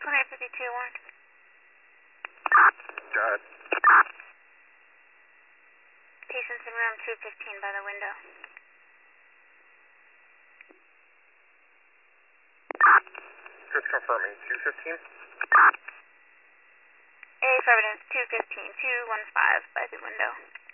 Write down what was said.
Clear 52 warrant. Go ahead. Patients in room 215 by the window. Just confirming, 215? Affirmative, 215, 215 by the window.